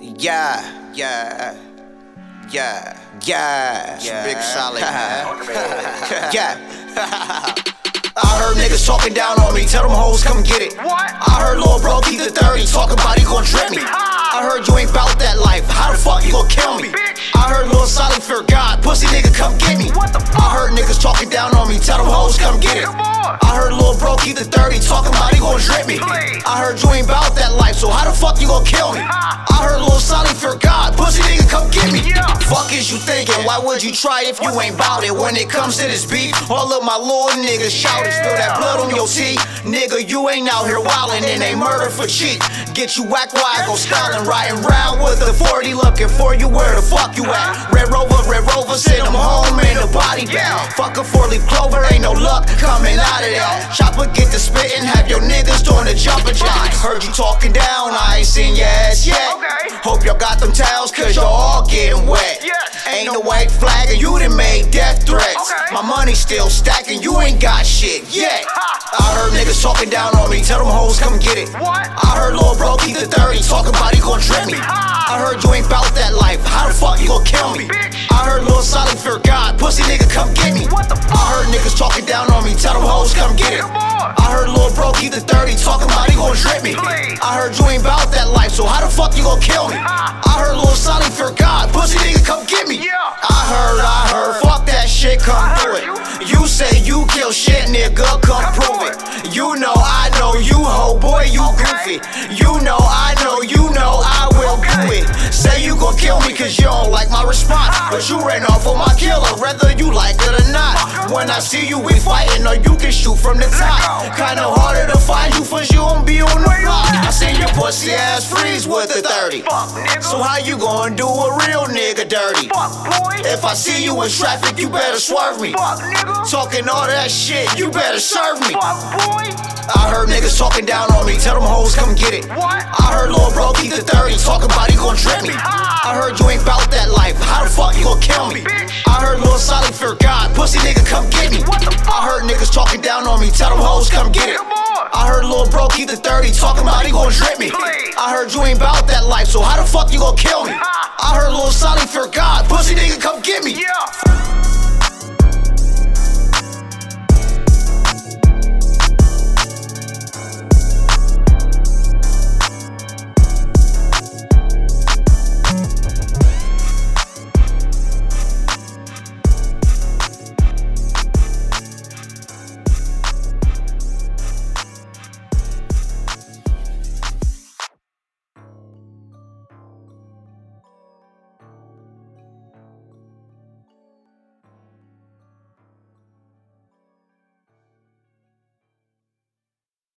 Yeah, yeah, yeah, yeah. Big solid, yeah. I heard niggas talking down on me, tell them hoes come get it. What? I heard Lil Bro keep the 30, talking about he gon' trip me. I heard you ain't bout that life, how the fuck you gon' kill me? Bitch. I heard Lil Solid fear God, pussy nigga come get me. What the fuck? I heard niggas talking down on me, tell them hoes come get it. Come on. I heard Lil Bro keep the 30, talking about he gon' trip me. Please. I heard you ain't bout that life, so how the fuck you gon' kill me? I heard Lil Solid fear God, pussy nigga come get me. Yeah. Fuck is you thinking? Why would you try if you ain't bout it? When it comes to this beef, all of my little niggas shout it, spill that blood on your teeth. Nigga, you ain't out here wildin' and they murder for cheap. Get you whack wide, go stylin', riding round with a 40, looking for you, where the fuck you at? Red Rover, send them home in the body bag. Fuck a 4-leaf clover, ain't no luck coming out of that. Chopper get to spittin', have your niggas doing the jumper jacks. Heard you talking down, I ain't seen your ass yet. Okay. Hope y'all got them towels, cause y'all all getting wet. Yes. Ain't no white flag and you done made death threats. Okay. My money still stacking, you ain't got shit yet. I heard niggas talking down on me, tell them hoes come get it. What? I heard Lil Bro keep the 30, talking about he gon' trip me. I heard you ain't bout that life, how the fuck you gon' kill me? Bitch. I heard Lil Solid fear God, pussy nigga come get me. What the fuck? I heard niggas talking down on me, tell them hoes come get it. Come on. I heard Lil Bro keep the 30, talking about he gon' trip me. Please. I heard you ain't bout that life, so how the fuck you gon' kill me? I heard Lil Solid fear God, pussy nigga come get me. Yeah. I heard, fuck that shit, come do it. You say you kill shit, nigga, come prove it. You know, I know you, ho boy, you goofy. You know, I know I will do it. Say you gon' kill me cause you don't like my response, but you ran off on my killer, whether you like it or not. When I see you, we fighting, or you can shoot from the top. Kinda harder to find you, for you don't be on the block. I seen your pussy ass freeze with a 30. Fuck, nigga. So how you gon' do a real nigga dirty? Fuck, boy. If I see you in traffic, you better swerve me. Fuck, nigga. Talking all that shit, you better serve me. Fuck, boy. I heard niggas talking down on me, tell them hoes come get it. What? I heard Lil Bro keep the 30, talking about he gon' trip me. I heard you ain't bout that life, how the fuck you gon' kill me? Bitch. I heard Lil Solid fear God, pussy nigga come get me. What the fuck? I heard niggas talking down on me, tell them hoes come get it. Come on. I heard Lil Bro keep the 30, talking about he gon' trip me. Please. I heard you ain't bout that life, so how the fuck you gon' kill me? I heard Lil Solid fear God, pussy nigga come get me. Yeah.